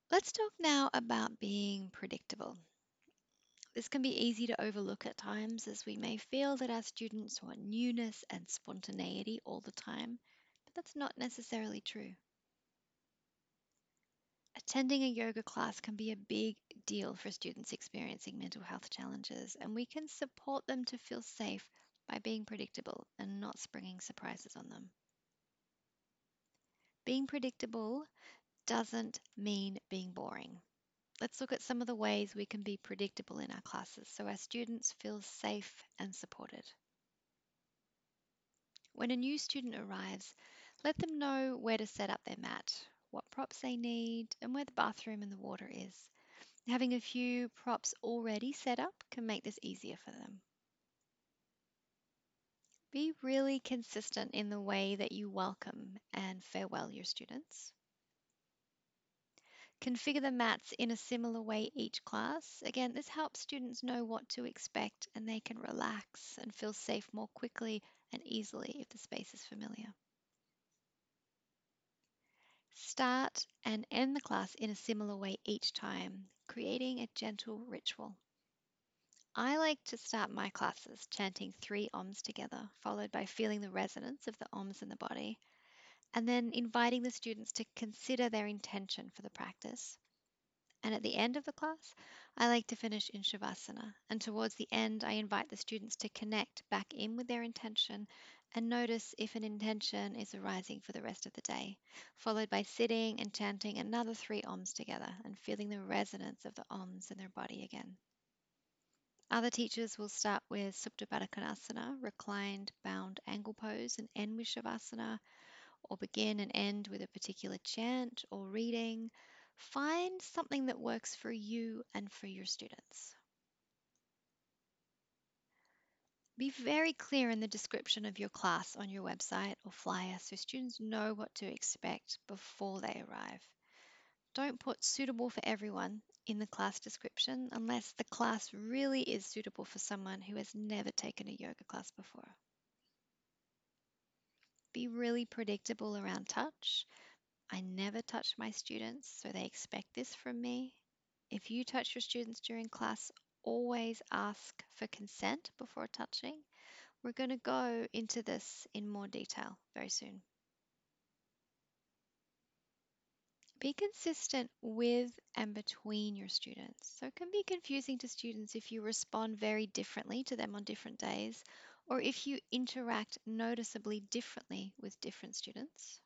Let's talk now about being predictable. This can be easy to overlook at times as we may feel that our students want newness and spontaneity all the time, but that's not necessarily true. Attending a yoga class can be a big deal for students experiencing mental health challenges, and we can support them to feel safe by being predictable and not springing surprises on them. Being predictable doesn't mean being boring. Let's look at some of the ways we can be predictable in our classes so our students feel safe and supported. When a new student arrives, let them know where to set up their mat, what props they need, and where the bathroom and the water is. Having a few props already set up can make this easier for them. Be really consistent in the way that you welcome and farewell your students. Configure the mats in a similar way each class. Again, this helps students know what to expect and they can relax and feel safe more quickly and easily if the space is familiar. Start and end the class in a similar way each time, creating a gentle ritual. I like to start my classes chanting three OMs together, followed by feeling the resonance of the OMs in the body, and then inviting the students to consider their intention for the practice. And at the end of the class, I like to finish in Shavasana. And towards the end, I invite the students to connect back in with their intention and notice if an intention is arising for the rest of the day, followed by sitting and chanting another three OMs together and feeling the resonance of the OMs in their body again. Other teachers will start with Supta Baddha Konasana, reclined bound angle pose, and end with Shavasana, or begin and end with a particular chant or reading. Find something that works for you and for your students. Be very clear in the description of your class on your website or flyer so students know what to expect before they arrive. Don't put suitable for everyone in the class description unless the class really is suitable for someone who has never taken a yoga class before. Be really predictable around touch. I never touch my students, so they expect this from me. If you touch your students during class, always ask for consent before touching. We're going to go into this in more detail very soon. Be consistent with and between your students. So it can be confusing to students if you respond very differently to them on different days, or if you interact noticeably differently with different students.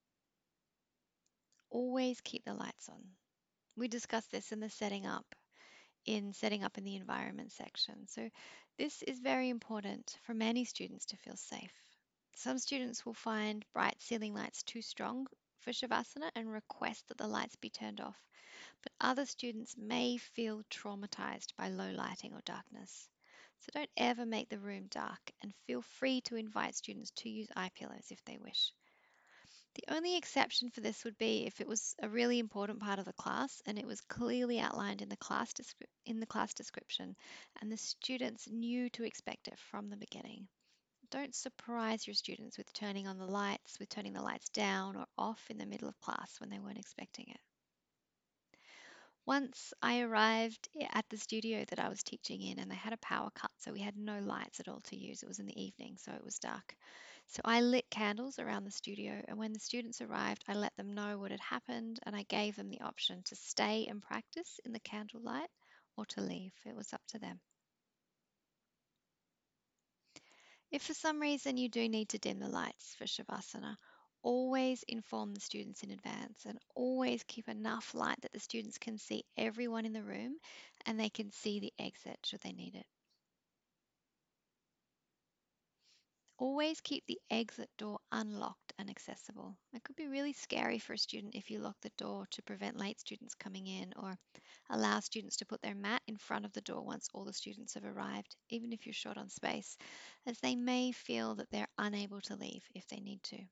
Always keep the lights on. We discussed this in the setting up in the environment section. So this is very important for many students to feel safe. Some students will find bright ceiling lights too strong for Shavasana and request that the lights be turned off, but other students may feel traumatized by low lighting or darkness. So don't ever make the room dark and feel free to invite students to use eye pillows if they wish. The only exception for this would be if it was a really important part of the class and it was clearly outlined in the class description and the students knew to expect it from the beginning. Don't surprise your students with turning on the lights, with turning the lights down or off in the middle of class when they weren't expecting it. Once I arrived at the studio that I was teaching in, and they had a power cut, so we had no lights at all to use. It was in the evening, so it was dark. So I lit candles around the studio, and when the students arrived, I let them know what had happened, and I gave them the option to stay and practice in the candlelight or to leave. It was up to them. If for some reason you do need to dim the lights for Shavasana, always inform the students in advance and always keep enough light that the students can see everyone in the room and they can see the exit should they need it. Always keep the exit door unlocked and accessible. It could be really scary for a student if you lock the door to prevent late students coming in or allow students to put their mat in front of the door once all the students have arrived, even if you're short on space, as they may feel that they're unable to leave if they need to.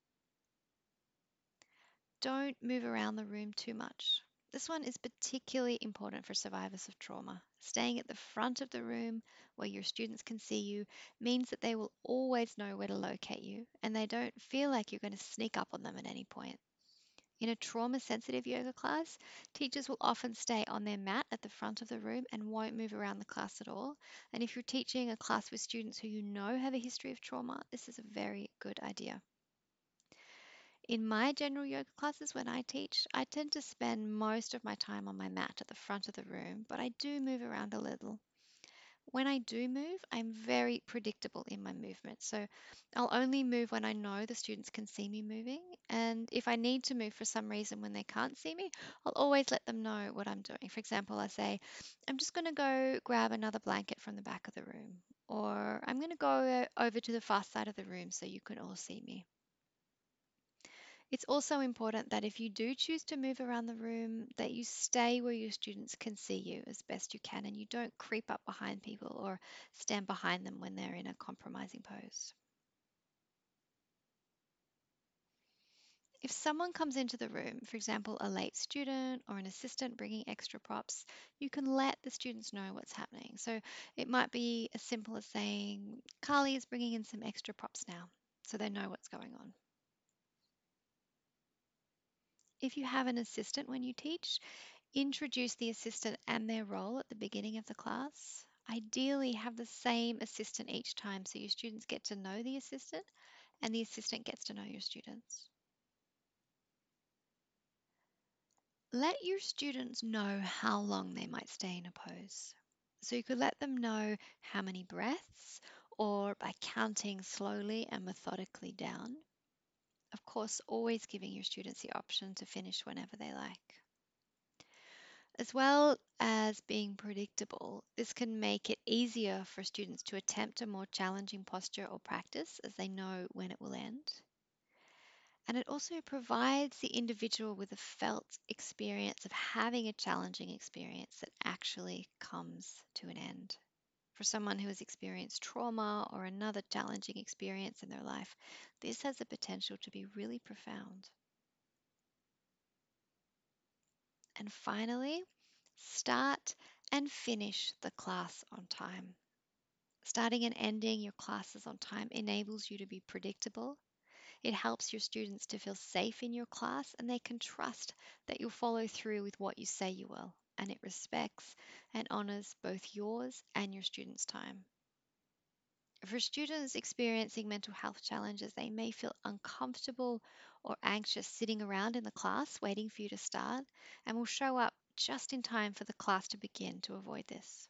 Don't move around the room too much. This one is particularly important for survivors of trauma. Staying at the front of the room where your students can see you means that they will always know where to locate you and they don't feel like you're going to sneak up on them at any point. In a trauma sensitive yoga class, teachers will often stay on their mat at the front of the room and won't move around the class at all. And if you're teaching a class with students who you know have a history of trauma, this is a very good idea. In my general yoga classes, when I teach, I tend to spend most of my time on my mat at the front of the room, but I do move around a little. When I do move, I'm very predictable in my movement. So I'll only move when I know the students can see me moving. And if I need to move for some reason when they can't see me, I'll always let them know what I'm doing. For example, I say, I'm just going to go grab another blanket from the back of the room, or I'm going to go over to the far side of the room so you can all see me. It's also important that if you do choose to move around the room, that you stay where your students can see you as best you can and you don't creep up behind people or stand behind them when they're in a compromising pose. If someone comes into the room, for example, a late student or an assistant bringing extra props, you can let the students know what's happening. So it might be as simple as saying, Carly is bringing in some extra props now, so they know what's going on. If you have an assistant when you teach, introduce the assistant and their role at the beginning of the class. Ideally, have the same assistant each time so your students get to know the assistant and the assistant gets to know your students. Let your students know how long they might stay in a pose. So you could let them know how many breaths or by counting slowly and methodically down. Of course, always giving your students the option to finish whenever they like. As well as being predictable, this can make it easier for students to attempt a more challenging posture or practice as they know when it will end. And it also provides the individual with a felt experience of having a challenging experience that actually comes to an end. For someone who has experienced trauma or another challenging experience in their life, this has the potential to be really profound. And finally, start and finish the class on time. Starting and ending your classes on time enables you to be predictable. It helps your students to feel safe in your class and they can trust that you'll follow through with what you say you will. And it respects and honors both yours and your students' time. For students experiencing mental health challenges, they may feel uncomfortable or anxious sitting around in the class waiting for you to start and will show up just in time for the class to begin to avoid this.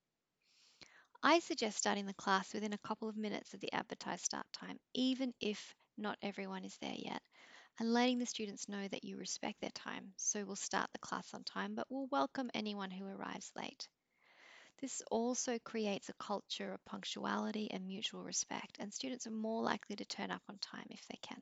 I suggest starting the class within a couple of minutes of the advertised start time, even if not everyone is there yet, and letting the students know that you respect their time. So we'll start the class on time, but we'll welcome anyone who arrives late. This also creates a culture of punctuality and mutual respect, and students are more likely to turn up on time if they can.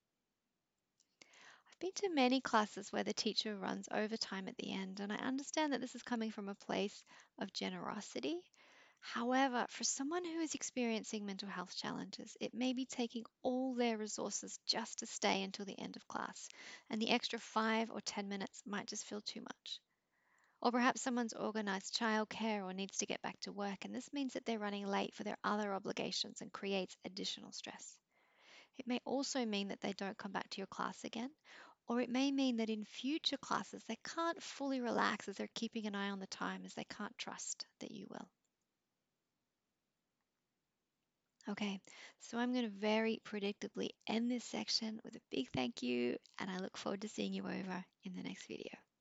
I've been to many classes where the teacher runs overtime at the end, and I understand that this is coming from a place of generosity. However, for someone who is experiencing mental health challenges, it may be taking all their resources just to stay until the end of class, and the extra 5 or 10 minutes might just feel too much. Or perhaps someone's organized childcare or needs to get back to work, and this means that they're running late for their other obligations and creates additional stress. It may also mean that they don't come back to your class again, or it may mean that in future classes they can't fully relax as they're keeping an eye on the time as they can't trust that you will. Okay, so I'm going to very predictably end this section with a big thank you, and I look forward to seeing you over in the next video.